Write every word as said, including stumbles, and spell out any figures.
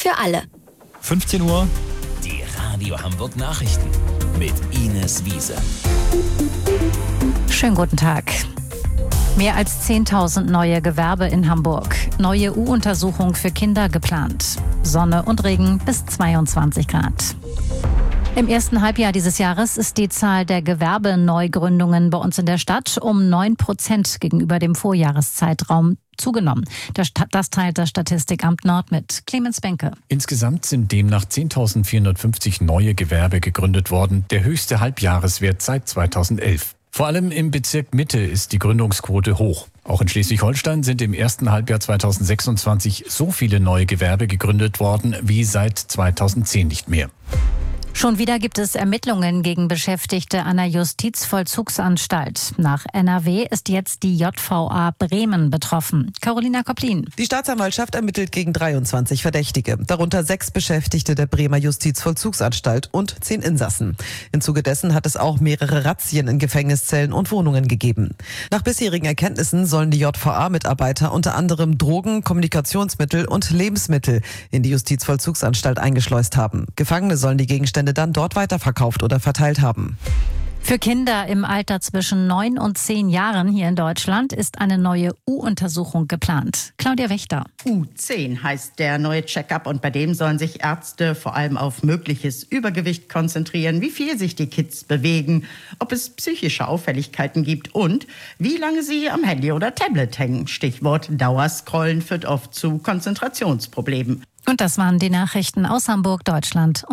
für alle. fünfzehn Uhr. Die Radio Hamburg Nachrichten mit Ines Wiese. Schönen guten Tag. Mehr als zehntausend neue Gewerbe in Hamburg. Neue U Untersuchung für Kinder geplant. Sonne und Regen bis zweiundzwanzig Grad. Im ersten Halbjahr dieses Jahres ist die Zahl der Gewerbeneugründungen bei uns in der Stadt um neun Prozent gegenüber dem Vorjahreszeitraum zugenommen. Das, das teilt das Statistikamt Nord mit. Clemens Benke. Insgesamt sind demnach zehntausendvierhundertfünfzig neue Gewerbe gegründet worden, der höchste Halbjahreswert seit zweitausendelf. Vor allem im Bezirk Mitte ist die Gründungsquote hoch. Auch in Schleswig-Holstein sind im ersten Halbjahr zweitausendsechsundzwanzig so viele neue Gewerbe gegründet worden wie seit zweitausendzehn nicht mehr. Schon wieder gibt es Ermittlungen gegen Beschäftigte einer Justizvollzugsanstalt. Nach N R W ist jetzt die J V A Bremen betroffen. Carolina Koplin. Die Staatsanwaltschaft ermittelt gegen dreiundzwanzig Verdächtige, darunter sechs Beschäftigte der Bremer Justizvollzugsanstalt und zehn Insassen. Im Zuge dessen hat es auch mehrere Razzien in Gefängniszellen und Wohnungen gegeben. Nach bisherigen Erkenntnissen sollen die J V A-Mitarbeiter unter anderem Drogen, Kommunikationsmittel und Lebensmittel in die Justizvollzugsanstalt eingeschleust haben. Gefangene sollen die Gegenstände dann dort weiterverkauft oder verteilt haben. Für Kinder im Alter zwischen neun und zehn Jahren hier in Deutschland ist eine neue U-Untersuchung geplant. Claudia Wächter. U zehn heißt der neue Check-up und bei dem sollen sich Ärzte vor allem auf mögliches Übergewicht konzentrieren, wie viel sich die Kids bewegen, ob es psychische Auffälligkeiten gibt und wie lange sie am Handy oder Tablet hängen. Stichwort Dauerscrollen führt oft zu Konzentrationsproblemen. Und das waren die Nachrichten aus Hamburg, Deutschland.